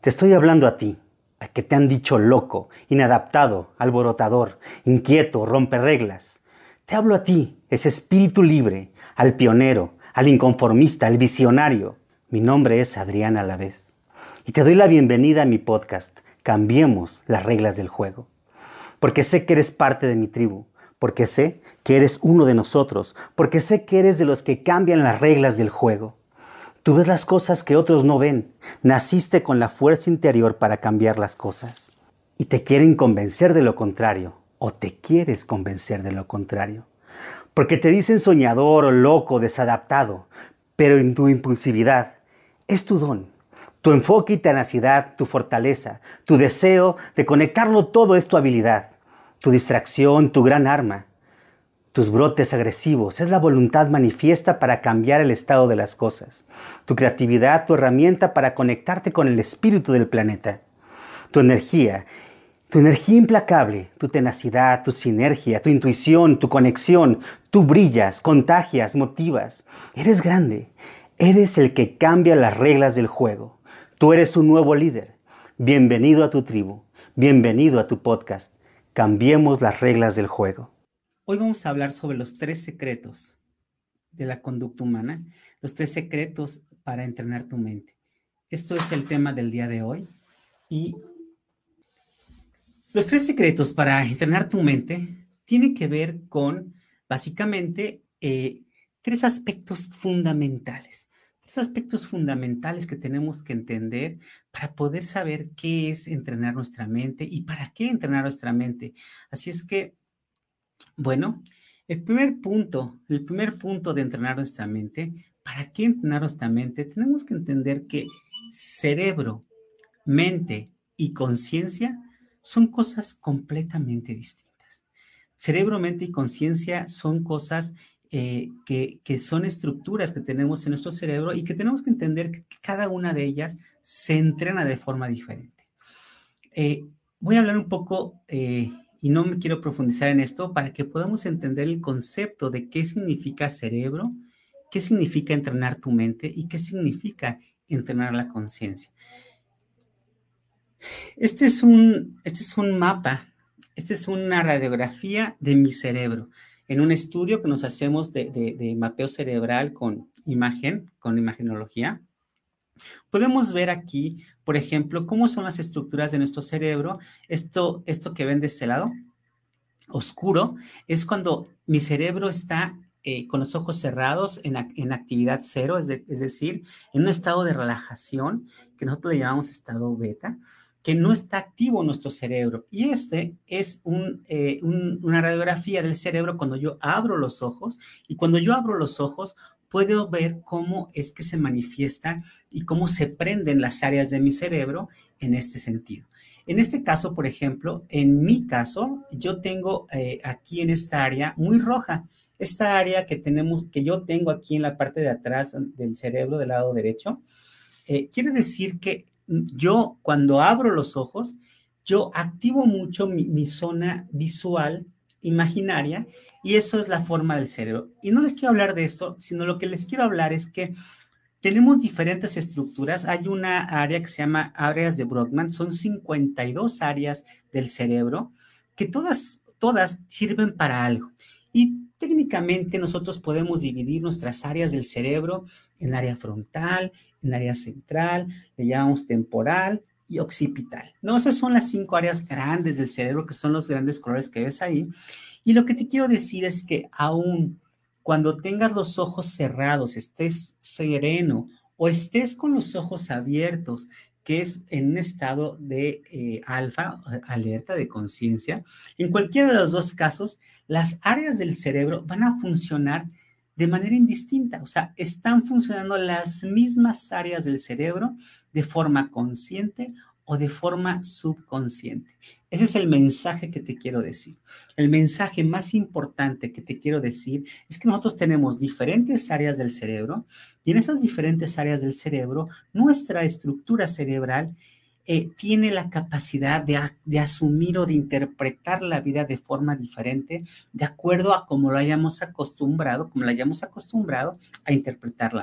Te estoy hablando a ti, al que te han dicho loco, inadaptado, alborotador, inquieto, romperreglas. Te hablo a ti, ese espíritu libre, al pionero, al inconformista, al visionario. Mi nombre es Adrián Alavés y te doy la bienvenida a mi podcast, Cambiemos las reglas del juego. Porque sé que eres parte de mi tribu, porque sé que eres uno de nosotros, porque sé que eres de los que cambian las reglas del juego. Tú ves las cosas que otros no ven. Naciste con la fuerza interior para cambiar las cosas. Y te quieren convencer de lo contrario, o te quieres convencer de lo contrario. Porque te dicen soñador o loco, desadaptado, pero en tu impulsividad es tu don. Tu enfoque y tenacidad, tu fortaleza, tu deseo de conectarlo todo es tu habilidad. Tu distracción, tu gran arma. Tus brotes agresivos es la voluntad manifiesta para cambiar el estado de las cosas. Tu creatividad, tu herramienta para conectarte con el espíritu del planeta. Tu energía implacable, tu tenacidad, tu sinergia, tu intuición, tu conexión. Tú brillas, contagias, motivas. Eres grande. Eres el que cambia las reglas del juego. Tú eres un nuevo líder. Bienvenido a tu tribu. Bienvenido a tu podcast. Cambiemos las reglas del juego. Hoy vamos a hablar sobre los 3 secretos de la conducta humana, los 3 secretos para entrenar tu mente. Esto es el tema del día de hoy. Y los 3 secretos para entrenar tu mente tienen que ver con, básicamente, 3 aspectos fundamentales. 3 aspectos fundamentales que tenemos que entender para poder saber qué es entrenar nuestra mente y para qué entrenar nuestra mente. Así es que, bueno, el primer punto de entrenar nuestra mente, ¿para qué entrenar nuestra mente? Tenemos que entender que cerebro, mente y conciencia son cosas completamente distintas. Cerebro, mente y conciencia son cosas que son estructuras que tenemos en nuestro cerebro y que tenemos que entender que cada una de ellas se entrena de forma diferente. Voy a hablar un poco y no me quiero profundizar en esto para que podamos entender el concepto de qué significa cerebro, qué significa entrenar tu mente y qué significa entrenar la conciencia. Este es un mapa, esta es una radiografía de mi cerebro. En un estudio que nos hacemos de mapeo cerebral con imagenología, podemos ver aquí, por ejemplo, cómo son las estructuras de nuestro cerebro. Esto que ven de este lado, oscuro, es cuando mi cerebro está con los ojos cerrados en actividad cero, es decir, en un estado de relajación, que nosotros le llamamos estado beta, que no está activo nuestro cerebro. Y este es una radiografía del cerebro cuando yo abro los ojos, y cuando yo abro los ojos puedo ver cómo es que se manifiesta y cómo se prenden las áreas de mi cerebro en este sentido. En este caso, por ejemplo, en mi caso, yo tengo aquí en esta área muy roja. Esta área que yo tengo aquí en la parte de atrás del cerebro, del lado derecho, quiere decir que yo, cuando abro los ojos, yo activo mucho mi zona visual imaginaria, y eso es la forma del cerebro. Y no les quiero hablar de esto, sino lo que les quiero hablar es que tenemos diferentes estructuras. Hay una área que se llama áreas de Brodmann, son 52 áreas del cerebro que todas sirven para algo. Y técnicamente nosotros podemos dividir nuestras áreas del cerebro en área frontal, en área central, le llamamos temporal y occipital. ¿No? Esas son las 5 áreas grandes del cerebro, que son los grandes colores que ves ahí. Y lo que te quiero decir es que aún cuando tengas los ojos cerrados, estés sereno o estés con los ojos abiertos, que es en un estado de alfa, alerta, de conciencia, en cualquiera de los dos casos, las áreas del cerebro van a funcionar de manera indistinta. O sea, están funcionando las mismas áreas del cerebro de forma consciente o de forma subconsciente. Ese es el mensaje que te quiero decir. El mensaje más importante que te quiero decir es que nosotros tenemos diferentes áreas del cerebro, y en esas diferentes áreas del cerebro, nuestra estructura cerebral tiene la capacidad de asumir o de interpretar la vida de forma diferente, de acuerdo a cómo la hayamos acostumbrado a interpretar la mente.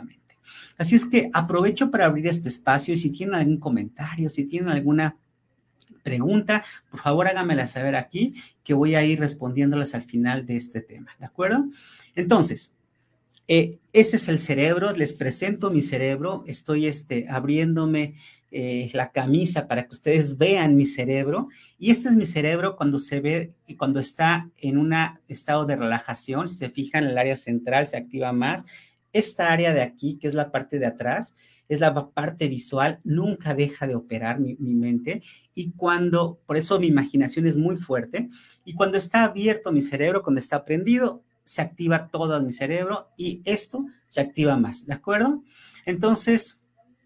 Así es que aprovecho para abrir este espacio y si tienen algún comentario, si tienen alguna pregunta, por favor háganmela saber aquí, que voy a ir respondiéndolas al final de este tema, ¿de acuerdo? Entonces, ese es el cerebro, les presento mi cerebro, estoy abriéndome la camisa para que ustedes vean mi cerebro, y este es mi cerebro cuando se ve y cuando está en un estado de relajación. Si se fijan, el área central se activa más. Esta área de aquí, que es la parte de atrás, es la parte visual, nunca deja de operar mi mente, y por eso mi imaginación es muy fuerte, y cuando está abierto mi cerebro, cuando está prendido, se activa todo mi cerebro y esto se activa más, ¿de acuerdo? Entonces,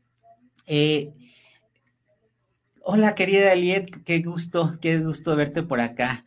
hola querida Eliet, qué gusto verte por acá.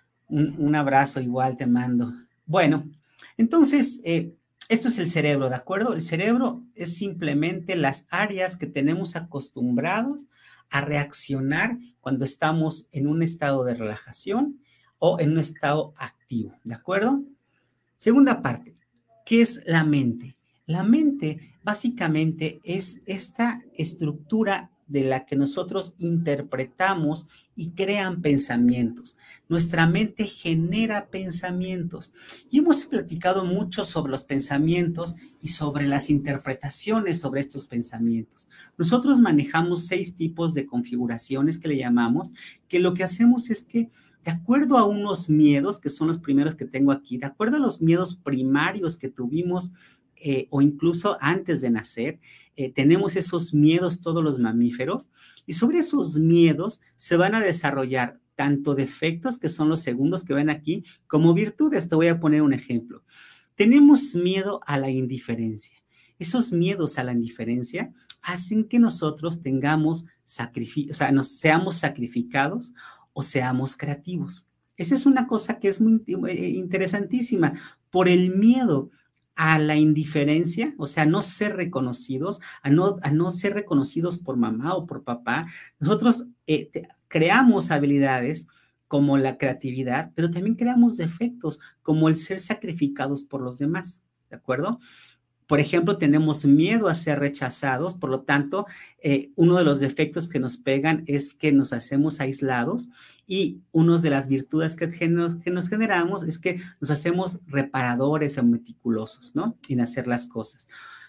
Un abrazo igual te mando. Bueno, entonces, esto es el cerebro, ¿de acuerdo? El cerebro es simplemente las áreas que tenemos acostumbrados a reaccionar cuando estamos en un estado de relajación o en un estado activo, ¿de acuerdo? Segunda parte, ¿qué es la mente? La mente básicamente es esta estructura de la que nosotros interpretamos y crean pensamientos. Nuestra mente genera pensamientos y hemos platicado mucho sobre los pensamientos y sobre las interpretaciones sobre estos pensamientos. Nosotros manejamos 6 tipos de configuraciones que le llamamos, que lo que hacemos es que de acuerdo a unos miedos, que son los primeros que tengo aquí, de acuerdo a los miedos primarios que tuvimos o incluso antes de nacer, tenemos esos miedos todos los mamíferos, y sobre esos miedos se van a desarrollar tanto defectos, que son los segundos que ven aquí, como virtudes. Te voy a poner un ejemplo. Tenemos miedo a la indiferencia. Esos miedos a la indiferencia hacen que nosotros tengamos nos seamos sacrificados o seamos creativos. Esa es una cosa que es muy interesantísima. Por el miedo a la indiferencia, o sea, no ser reconocidos, a no ser reconocidos por mamá o por papá, nosotros creamos habilidades como la creatividad, pero también creamos defectos como el ser sacrificados por los demás, ¿de acuerdo? Por ejemplo, tenemos miedo a ser rechazados, por lo tanto, uno de los defectos que nos pegan es que nos hacemos aislados, y una de las virtudes que nos generamos es que nos hacemos reparadores o meticulosos, ¿no? En hacer las cosas.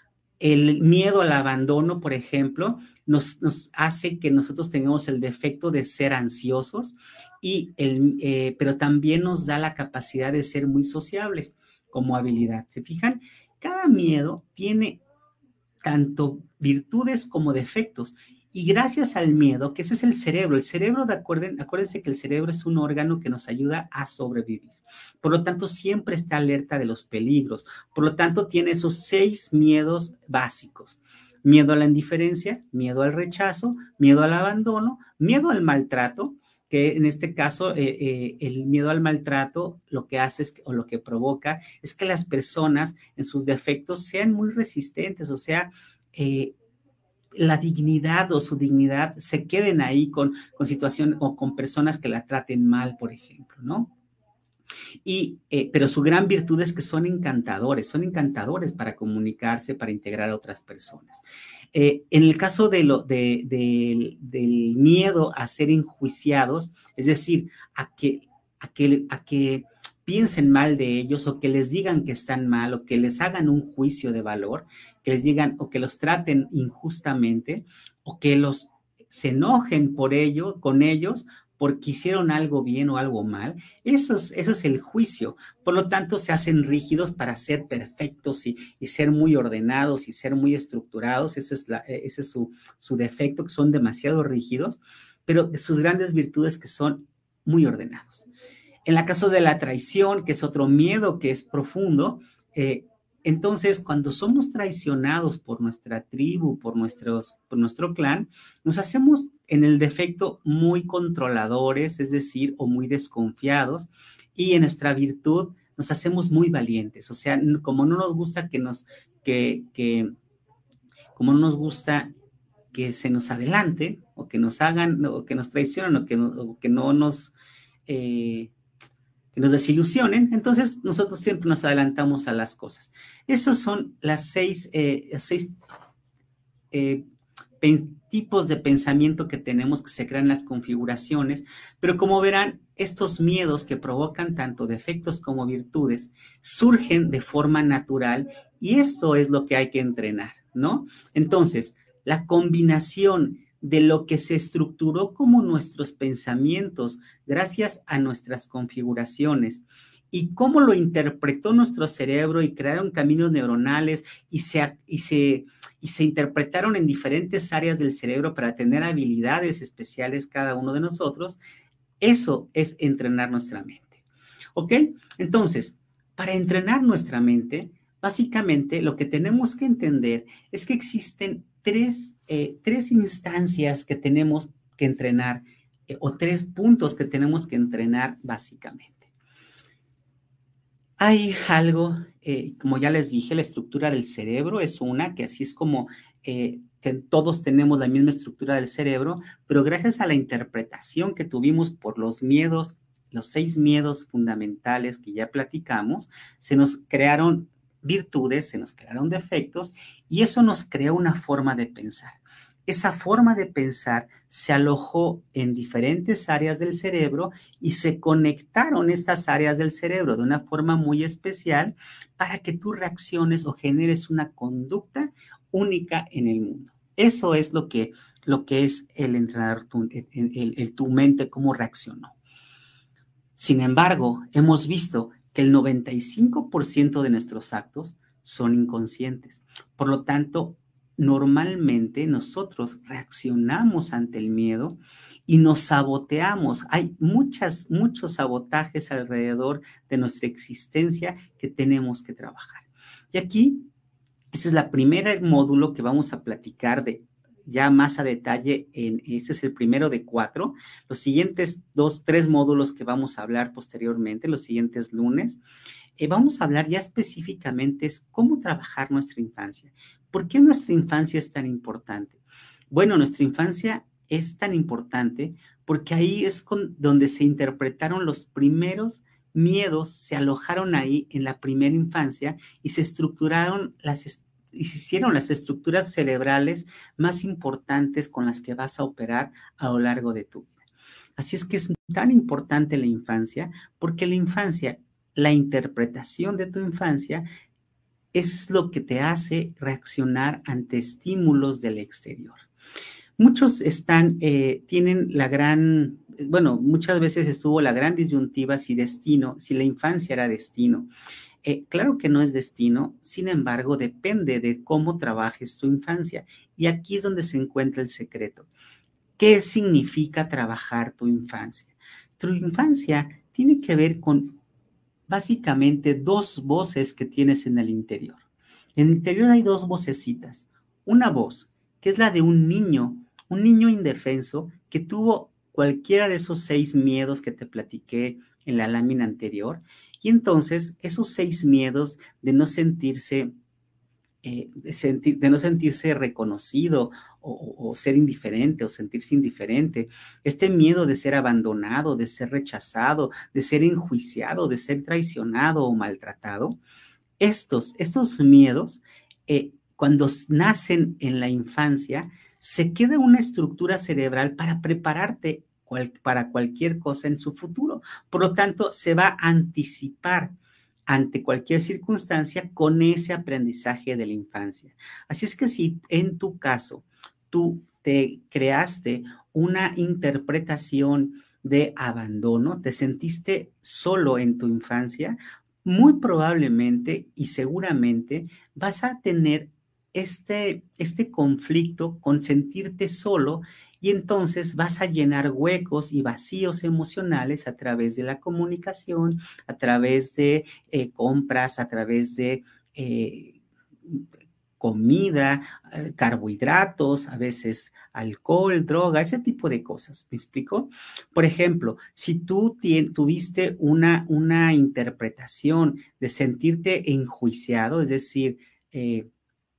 El miedo al abandono, por ejemplo, nos hace que nosotros tengamos el defecto de ser ansiosos, pero también nos da la capacidad de ser muy sociables como habilidad. ¿Se fijan? Cada miedo tiene tanto virtudes como defectos. Y gracias al miedo, que ese es el cerebro, acuérdense que el cerebro es un órgano que nos ayuda a sobrevivir. Por lo tanto, siempre está alerta de los peligros. Por lo tanto, tiene esos 6 miedos básicos. Miedo a la indiferencia, miedo al rechazo, miedo al abandono, miedo al maltrato, que en este caso el miedo al maltrato lo que hace o lo que provoca es que las personas en sus defectos sean muy resistentes, o sea, la dignidad o su dignidad se queden ahí con situaciones o con personas que la traten mal, por ejemplo, ¿no? Pero su gran virtud es que son encantadores para comunicarse, para integrar a otras personas. En el caso del miedo a ser enjuiciados, es decir, a que piensen mal de ellos, o que les digan que están mal, o que les hagan un juicio de valor, que les digan o que los traten injustamente, o que se enojen con ellos porque hicieron algo bien o algo mal. Eso es el juicio. Por lo tanto, se hacen rígidos para ser perfectos y ser muy ordenados y ser muy estructurados. Ese es su defecto, que son demasiado rígidos, pero sus grandes virtudes que son muy ordenados. En el caso de la traición, que es otro miedo que es profundo, entonces, cuando somos traicionados por nuestra tribu, por nuestro clan, nos hacemos en el defecto muy controladores, es decir, o muy desconfiados, y en nuestra virtud nos hacemos muy valientes. O sea, como no nos gusta como no nos gusta que se nos adelante, o que nos hagan, o que nos traicionen, o que no nos... que nos desilusionen, entonces nosotros siempre nos adelantamos a las cosas. Esos son las seis tipos de pensamiento que tenemos, que se crean las configuraciones, pero como verán, estos miedos que provocan tanto defectos como virtudes surgen de forma natural y esto es lo que hay que entrenar, ¿no? Entonces, la combinación de lo que se estructuró como nuestros pensamientos gracias a nuestras configuraciones y cómo lo interpretó nuestro cerebro y crearon caminos neuronales y se interpretaron en diferentes áreas del cerebro para tener habilidades especiales cada uno de nosotros, eso es entrenar nuestra mente. ¿Ok? Entonces, para entrenar nuestra mente, básicamente lo que tenemos que entender es que existen tres instancias que tenemos que entrenar o tres puntos que tenemos que entrenar básicamente. Hay algo, como ya les dije, la estructura del cerebro es una, que así es como todos tenemos la misma estructura del cerebro, pero gracias a la interpretación que tuvimos por los miedos, los 6 miedos fundamentales que ya platicamos, se nos crearon virtudes, se nos crearon defectos y eso nos creó una forma de pensar. Esa forma de pensar se alojó en diferentes áreas del cerebro y se conectaron estas áreas del cerebro de una forma muy especial para que tú reacciones o generes una conducta única en el mundo. Eso es lo que es el entrenar tu mente, cómo reaccionó. Sin embargo, hemos visto que el 95% de nuestros actos son inconscientes. Por lo tanto, normalmente nosotros reaccionamos ante el miedo y nos saboteamos. Hay muchos sabotajes alrededor de nuestra existencia que tenemos que trabajar. Y aquí, ese es el primer módulo que vamos a platicar de ya más a detalle. Este es el primero de 4. Los siguientes 3 módulos que vamos a hablar posteriormente, los siguientes lunes, vamos a hablar ya específicamente es cómo trabajar nuestra infancia. ¿Por qué nuestra infancia es tan importante? Bueno, nuestra infancia es tan importante porque ahí es donde se interpretaron los primeros miedos, se alojaron ahí en la primera infancia y se estructuraron y se hicieron las estructuras cerebrales más importantes con las que vas a operar a lo largo de tu vida. Así es que es tan importante la infancia, porque la infancia, la interpretación de tu infancia es lo que te hace reaccionar ante estímulos del exterior. Muchos tienen muchas veces estuvo la gran disyuntiva si la infancia era destino. Claro que no es destino, sin embargo, depende de cómo trabajes tu infancia. Y aquí es donde se encuentra el secreto. ¿Qué significa trabajar tu infancia? Tu infancia tiene que ver con básicamente 2 voces que tienes en el interior. En el interior hay 2 vocecitas. Una voz, que es la de un niño indefenso que tuvo cualquiera de esos 6 miedos que te platiqué en la lámina anterior. Y entonces esos 6 miedos de no sentirse reconocido o ser indiferente o sentirse indiferente, este miedo de ser abandonado, de ser rechazado, de ser enjuiciado, de ser traicionado o maltratado, estos miedos, cuando nacen en la infancia, se queda una estructura cerebral para prepararte para cualquier cosa en su futuro. Por lo tanto, se va a anticipar ante cualquier circunstancia con ese aprendizaje de la infancia. Así es que si en tu caso tú te creaste una interpretación de abandono, te sentiste solo en tu infancia, muy probablemente y seguramente vas a tener este conflicto con sentirte solo y entonces vas a llenar huecos y vacíos emocionales a través de la comunicación, a través de compras, a través de comida, carbohidratos, a veces alcohol, droga, ese tipo de cosas. ¿Me explico? Por ejemplo, si tú tuviste una interpretación de sentirte enjuiciado, es decir,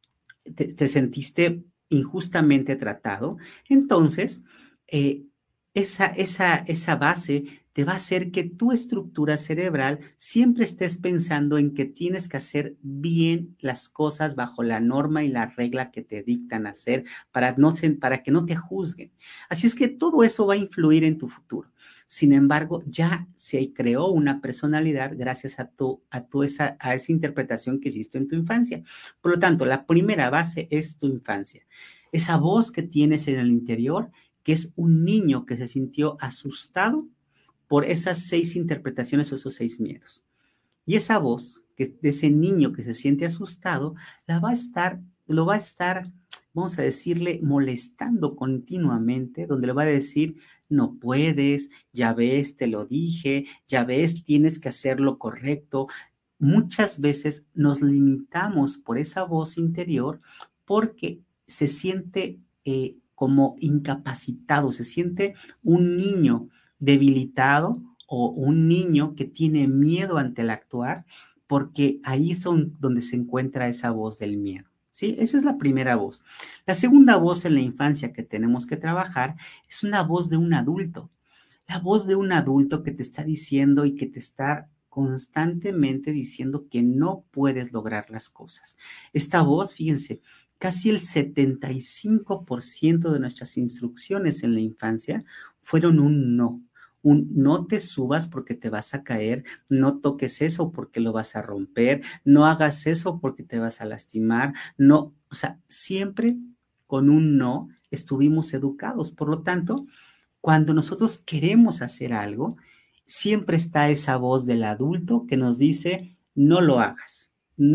te sentiste injustamente tratado, entonces esa base te va a hacer que tu estructura cerebral siempre estés pensando en que tienes que hacer bien las cosas bajo la norma y la regla que te dictan hacer para que no te juzguen. Así es que todo eso va a influir en tu futuro. Sin embargo, ya se creó una personalidad gracias a esa interpretación que hiciste en tu infancia. Por lo tanto, la primera base es tu infancia. Esa voz que tienes en el interior, que es un niño que se sintió asustado por esas 6 interpretaciones o esos 6 miedos. Y esa voz, de ese niño que se siente asustado, lo va a estar, vamos a decirle, molestando continuamente, donde le va a decir, no puedes, ya ves, te lo dije, ya ves, tienes que hacer lo correcto. Muchas veces nos limitamos por esa voz interior porque se siente como incapacitado, se siente un niño debilitado o un niño que tiene miedo ante el actuar, porque ahí son donde se encuentra esa voz del miedo. ¿Sí? Esa es la primera voz. La segunda voz en la infancia que tenemos que trabajar es una voz de un adulto. La voz de un adulto que te está diciendo y que te está constantemente diciendo que no puedes lograr las cosas. Esta voz, fíjense, casi el 75% de nuestras instrucciones en la infancia fueron un no. Un no te subas porque te vas a caer, no toques eso porque lo vas a romper, no hagas eso porque te vas a lastimar, no, o sea, siempre con un no estuvimos educados. Por lo tanto, cuando nosotros queremos hacer algo, siempre está esa voz del adulto que nos dice, no lo hagas,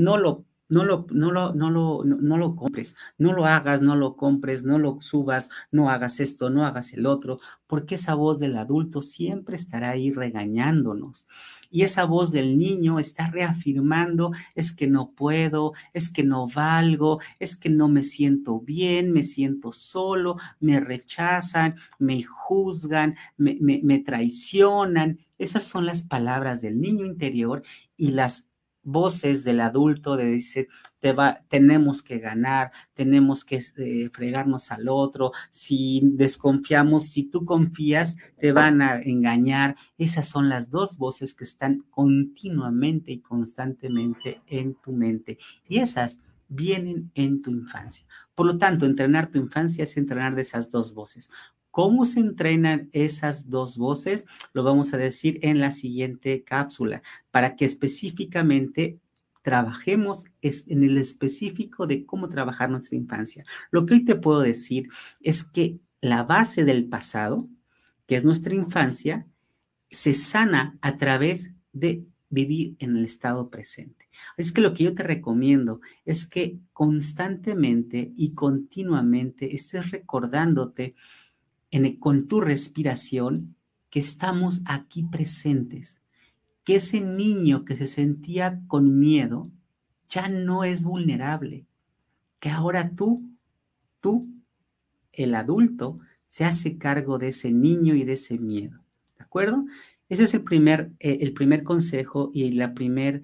no lo compres, no lo hagas, no lo compres, no lo subas, no hagas esto, no hagas el otro, porque esa voz del adulto siempre estará ahí regañándonos. Y esa voz del niño está reafirmando, es que no puedo, es que no valgo, es que no me siento bien, me siento solo, me rechazan, me juzgan, me traicionan. Esas son las palabras del niño interior y las voces del adulto de dice, tenemos que ganar, tenemos que fregarnos al otro, si desconfiamos, si tú confías, te van a engañar. Esas son las dos voces que están continuamente y constantemente en tu mente y esas vienen en tu infancia. Por lo tanto, entrenar tu infancia es entrenar de esas dos voces. ¿Cómo se entrenan esas dos voces? Lo vamos a decir en la siguiente cápsula, para que específicamente trabajemos en el específico de cómo trabajar nuestra infancia. Lo que hoy te puedo decir es que la base del pasado, que es nuestra infancia, se sana a través de vivir en el estado presente. Es que lo que yo te recomiendo es que constantemente y continuamente estés recordándote con tu respiración que estamos aquí presentes, que ese niño que se sentía con miedo ya no es vulnerable, que ahora tú, el adulto, se hace cargo de ese niño y de ese miedo. ¿De acuerdo? Ese es el primer consejo y la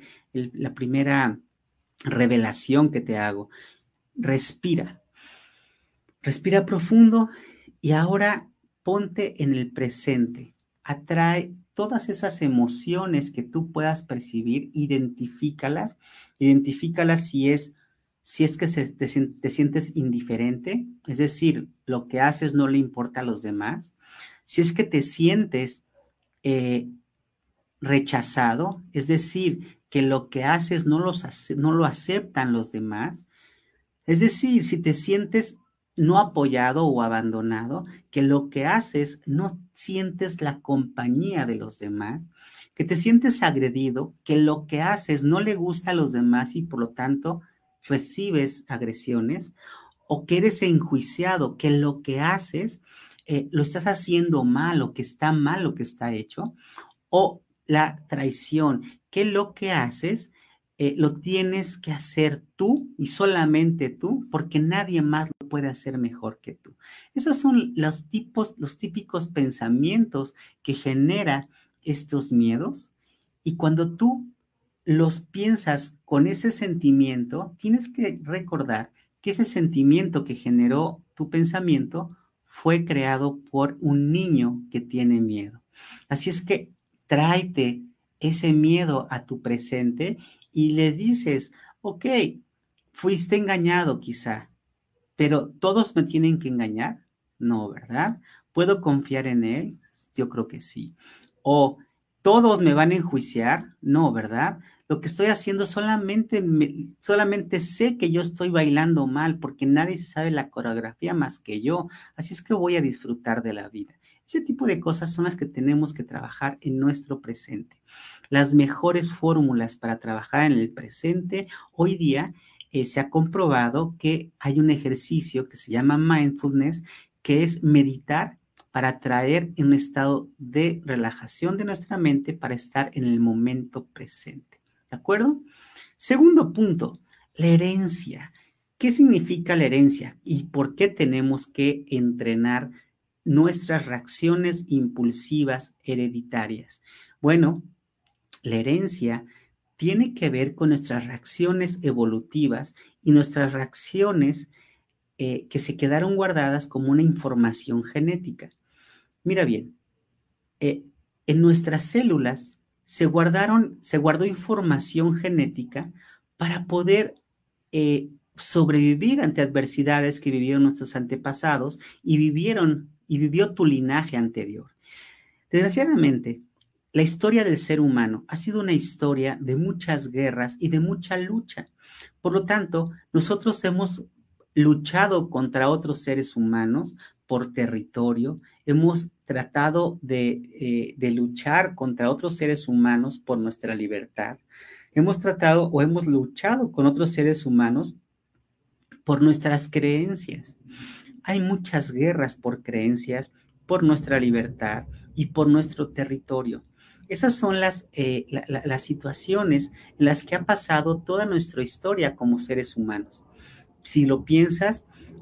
primera revelación que te hago. Respira. Respira profundo y ahora ponte en el presente. Atrae todas esas emociones que tú puedas percibir, identifícalas. Identifícalas si es que te sientes indiferente, es decir, lo que haces no le importa a los demás. Si es que te sientes eh, rechazado, es decir, que lo que haces no lo aceptan los demás. Es decir, si te sientes no apoyado o abandonado, que lo que haces no sientes la compañía de los demás, que te sientes agredido, que lo que haces no le gusta a los demás y por lo tanto recibes agresiones, o que eres enjuiciado, que lo que haces lo estás haciendo mal o que está mal lo que está hecho, o la traición, que lo que haces lo tienes que hacer tú y solamente tú, porque nadie más lo puede hacer mejor que tú. Esos son los típicos pensamientos que genera estos miedos y cuando tú los piensas con ese sentimiento, tienes que recordar que ese sentimiento que generó tu pensamiento fue creado por un niño que tiene miedo. Así es que tráete ese miedo a tu presente y les dices, ok, fuiste engañado quizá, pero ¿todos me tienen que engañar? No, ¿verdad? ¿Puedo confiar en él? Yo creo que sí. ¿O todos me van a enjuiciar? No, ¿verdad? Lo que estoy haciendo solamente sé que yo estoy bailando mal porque nadie sabe la coreografía más que yo. Así es que voy a disfrutar de la vida. Ese tipo de cosas son las que tenemos que trabajar en nuestro presente. Las mejores fórmulas para trabajar en el presente hoy día se ha comprobado que hay un ejercicio que se llama mindfulness, que es meditar para traer un estado de relajación de nuestra mente para estar en el momento presente. ¿De acuerdo? Segundo punto, la herencia. ¿Qué significa la herencia y por qué tenemos que entrenar nuestras reacciones impulsivas hereditarias? Bueno, la herencia tiene que ver con nuestras reacciones evolutivas y nuestras reacciones que se quedaron guardadas como una información genética. Mira bien, eh, en nuestras células se guardó información genética para poder sobrevivir ante adversidades que vivieron nuestros antepasados y vivió tu linaje anterior. Desgraciadamente, la historia del ser humano ha sido una historia de muchas guerras y de mucha lucha. Por lo tanto, nosotros hemos luchado contra otros seres humanos por territorio, hemos tratado de luchar contra otros seres humanos por nuestra libertad, hemos tratado o hemos luchado con otros seres humanos por nuestras creencias. Hay muchas guerras por creencias, por nuestra libertad y por nuestro territorio. Esas son las situaciones en las que ha pasado toda nuestra historia como seres humanos. Si lo piensas,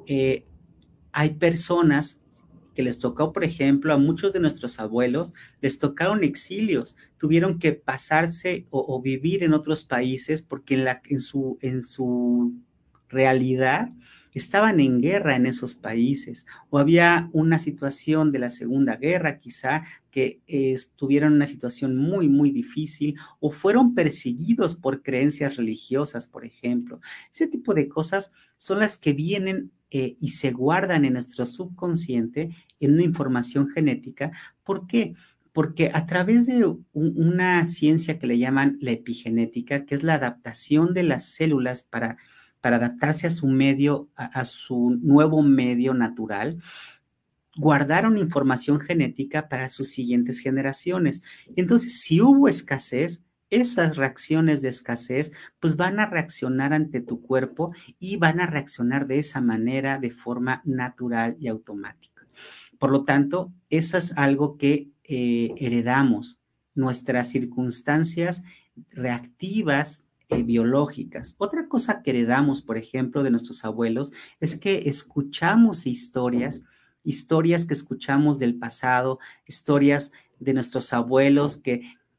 hay personas que les tocó, por ejemplo, a muchos de nuestros abuelos, les tocaron exilios, tuvieron que pasarse o vivir en otros países porque en su realidad estaban en guerra en esos países o había una situación de la Segunda Guerra quizá que estuvieron en una situación muy, muy difícil o fueron perseguidos por creencias religiosas, por ejemplo. Ese tipo de cosas son las que vienen y se guardan en nuestro subconsciente en una información genética. ¿Por qué? Porque a través de una ciencia que le llaman la epigenética, que es la adaptación de las células para adaptarse a su medio, a su nuevo medio natural, guardaron información genética para sus siguientes generaciones. Entonces, si hubo escasez, esas reacciones de escasez, pues van a reaccionar ante tu cuerpo y van a reaccionar de esa manera, de forma natural y automática. Por lo tanto, eso es algo que heredamos, nuestras circunstancias reactivas biológicas. Otra cosa que heredamos, por ejemplo, de nuestros abuelos es que escuchamos historias que escuchamos del pasado, historias de nuestros abuelos que,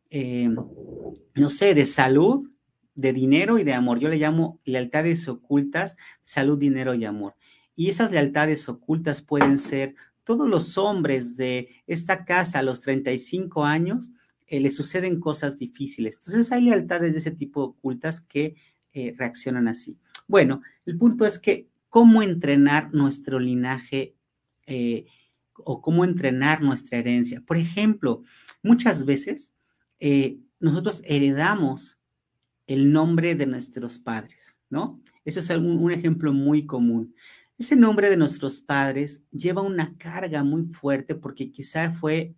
no sé, de salud, de dinero y de amor. Yo le llamo lealtades ocultas, salud, dinero y amor. Y esas lealtades ocultas pueden ser todos los hombres de esta casa a los 35 años, les suceden cosas difíciles. Entonces hay lealtades de ese tipo ocultas que reaccionan así. Bueno, el punto es que cómo entrenar nuestro linaje o cómo entrenar nuestra herencia. Por ejemplo, muchas veces nosotros heredamos el nombre de nuestros padres, ¿no? Eso es un ejemplo muy común. Ese nombre de nuestros padres lleva una carga muy fuerte porque quizá fue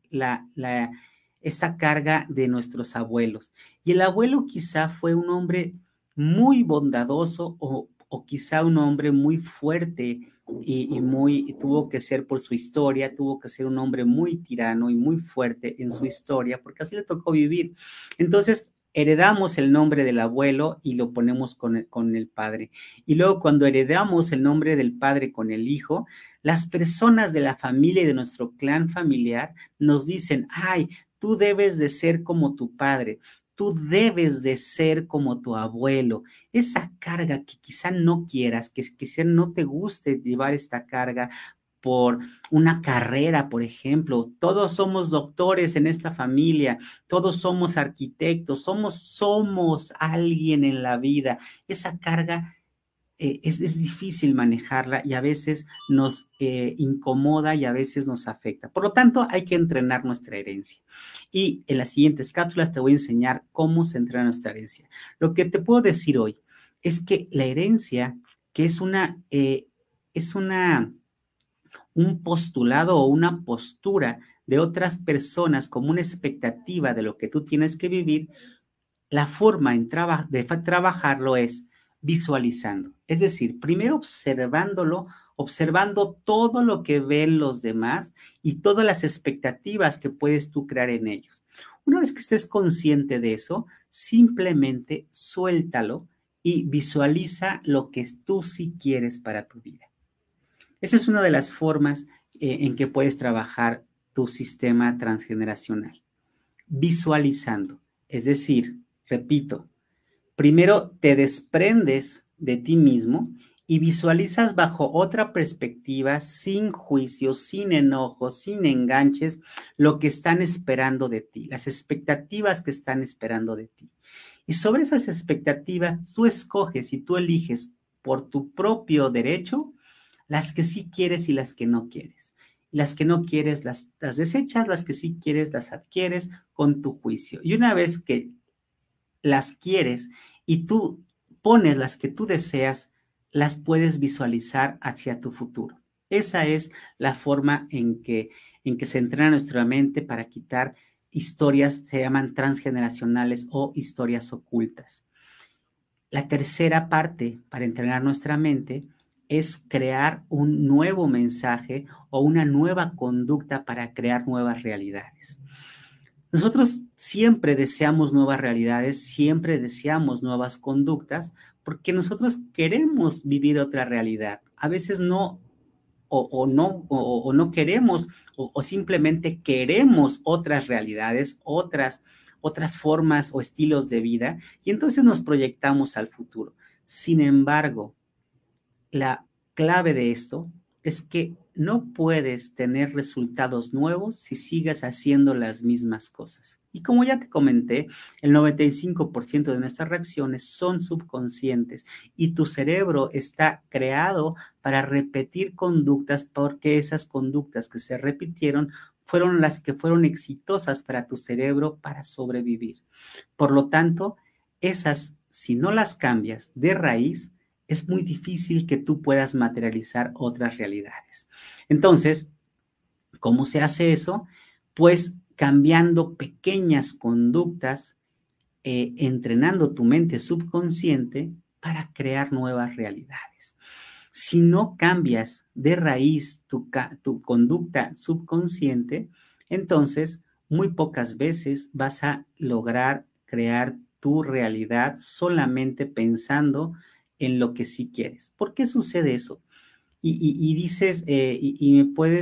esta carga de nuestros abuelos. Y el abuelo quizá fue un hombre muy bondadoso o quizá un hombre muy fuerte y tuvo que ser por su historia, tuvo que ser un hombre muy tirano y muy fuerte en su historia porque así le tocó vivir. Entonces, heredamos el nombre del abuelo y lo ponemos con el padre. Y luego cuando heredamos el nombre del padre con el hijo, las personas de la familia y de nuestro clan familiar nos dicen, ay, tú debes de ser como tu padre, tú debes de ser como tu abuelo. Esa carga que quizá no quieras, que quizá no te guste llevar esta carga por una carrera, por ejemplo. Todos somos doctores en esta familia, todos somos arquitectos, somos alguien en la vida. Esa carga es difícil manejarla y a veces nos incomoda y a veces nos afecta. Por lo tanto, hay que entrenar nuestra herencia. Y en las siguientes cápsulas te voy a enseñar cómo se entrena nuestra herencia. Lo que te puedo decir hoy es que la herencia, que es un postulado o una postura de otras personas como una expectativa de lo que tú tienes que vivir, la forma de trabajarlo es visualizando. Es decir, primero observándolo, observando todo lo que ven los demás y todas las expectativas que puedes tú crear en ellos. Una vez que estés consciente de eso, simplemente suéltalo y visualiza lo que tú sí quieres para tu vida. Esa es una de las formas en que puedes trabajar tu sistema transgeneracional. Visualizando, es decir, repito, primero te desprendes de ti mismo y visualizas bajo otra perspectiva, sin juicios, sin enojos, sin enganches, lo que están esperando de ti, las expectativas que están esperando de ti. Y sobre esas expectativas, tú escoges y tú eliges por tu propio derecho las que sí quieres y las que no quieres. Las que no quieres las desechas, las que sí quieres las adquieres con tu juicio. Y una vez que las quieres y tú pones las que tú deseas, las puedes visualizar hacia tu futuro. Esa es la forma en que se entrena nuestra mente para quitar historias, se llaman transgeneracionales o historias ocultas. La tercera parte para entrenar nuestra mente es crear un nuevo mensaje o una nueva conducta para crear nuevas realidades. Nosotros siempre deseamos nuevas realidades, siempre deseamos nuevas conductas, porque nosotros queremos vivir otra realidad. A veces no, o no queremos, o simplemente queremos otras realidades, otras formas o estilos de vida, y entonces nos proyectamos al futuro. Sin embargo, la clave de esto es que no puedes tener resultados nuevos si sigues haciendo las mismas cosas. Y como ya te comenté, el 95% de nuestras reacciones son subconscientes y tu cerebro está creado para repetir conductas porque esas conductas que se repitieron fueron las que fueron exitosas para tu cerebro para sobrevivir. Por lo tanto, esas, si no las cambias de raíz, es muy difícil que tú puedas materializar otras realidades. Entonces, ¿cómo se hace eso? Pues cambiando pequeñas conductas, entrenando tu mente subconsciente para crear nuevas realidades. Si no cambias de raíz tu conducta subconsciente, entonces muy pocas veces vas a lograr crear tu realidad solamente pensando en lo que sí quieres. ¿Por qué sucede eso? Y dices, me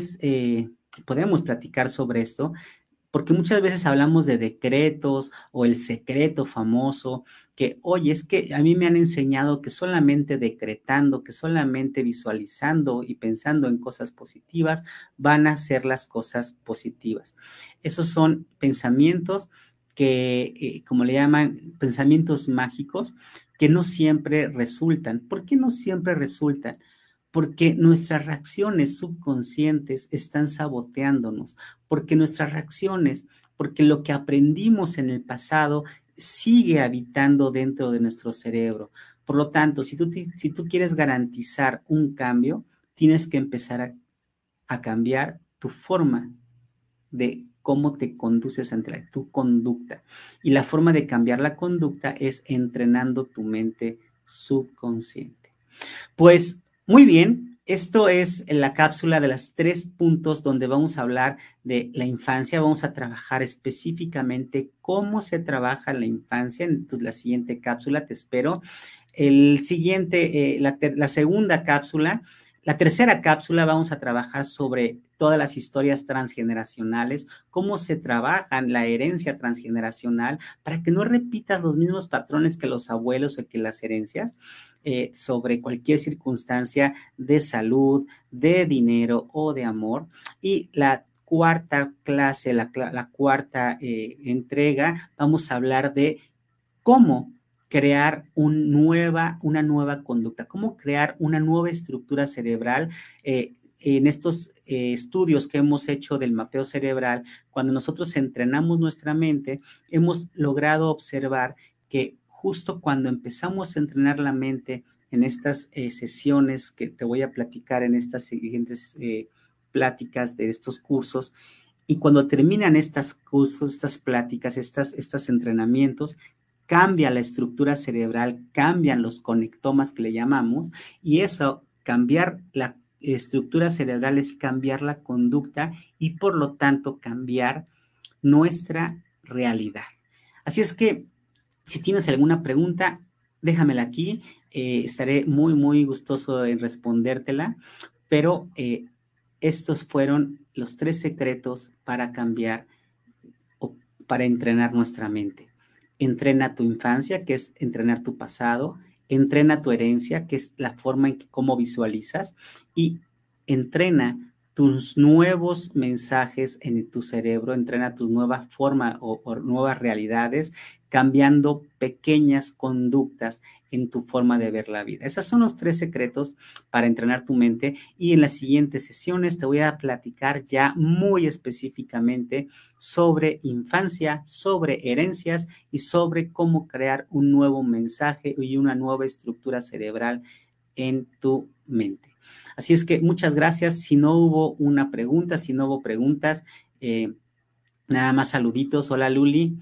podemos platicar sobre esto, porque muchas veces hablamos de decretos o el secreto famoso, que, oye, es que a mí me han enseñado que solamente decretando, que solamente visualizando y pensando en cosas positivas van a ser las cosas positivas. Esos son pensamientos que, como le llaman, pensamientos mágicos, que no siempre resultan. ¿Por qué no siempre resultan? Porque nuestras reacciones subconscientes están saboteándonos, porque nuestras reacciones, porque lo que aprendimos en el pasado sigue habitando dentro de nuestro cerebro. Por lo tanto, si tú quieres garantizar un cambio, tienes que empezar a cambiar tu forma de cómo te conduces ante tu conducta. Y la forma de cambiar la conducta es entrenando tu mente subconsciente. Pues muy bien, esto es la cápsula de los 3 puntos donde vamos a hablar de la infancia. Vamos a trabajar específicamente cómo se trabaja la infancia. En la siguiente cápsula te espero. La segunda cápsula, la tercera cápsula, vamos a trabajar sobre todas las historias transgeneracionales, cómo se trabajan la herencia transgeneracional para que no repitas los mismos patrones que los abuelos o que las herencias sobre cualquier circunstancia de salud, de dinero o de amor. Y la cuarta clase, la cuarta entrega, vamos a hablar de cómo crear una nueva conducta, cómo crear una nueva estructura cerebral. En estos estudios que hemos hecho del mapeo cerebral, cuando nosotros entrenamos nuestra mente, hemos logrado observar que justo cuando empezamos a entrenar la mente en estas sesiones que te voy a platicar en estas siguientes pláticas de estos cursos, y cuando terminan estos cursos, estas pláticas, estos entrenamientos, cambia la estructura cerebral, cambian los conectomas que le llamamos, y eso, cambiar la estructura cerebral es cambiar la conducta y por lo tanto cambiar nuestra realidad. Así es que si tienes alguna pregunta, déjamela aquí, estaré muy, muy gustoso en respondértela, pero estos fueron los 3 secretos para cambiar o para entrenar nuestra mente. Entrena tu infancia, que es entrenar tu pasado. Entrena tu herencia, que es la forma en que cómo visualizas. Y entrena tus nuevos mensajes en tu cerebro. Entrena tu nueva forma o nuevas realidades, cambiando pequeñas conductas en tu forma de ver la vida. Esos son los 3 secretos para entrenar tu mente, y en las siguientes sesiones te voy a platicar ya muy específicamente sobre infancia, sobre herencias y sobre cómo crear un nuevo mensaje y una nueva estructura cerebral en tu mente. Así es que muchas gracias. Si no hubo una pregunta, si no hubo preguntas, nada más saluditos. Hola Luli.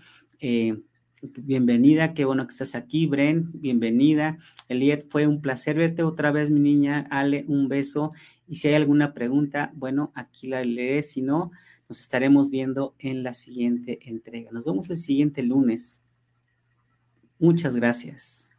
Bienvenida, qué bueno que estás aquí. Bren, bienvenida. Eliet, fue un placer verte otra vez, mi niña. Ale, un beso. Y si hay alguna pregunta, bueno, aquí la leeré. Si no, nos estaremos viendo en la siguiente entrega. Nos vemos el siguiente lunes. Muchas gracias.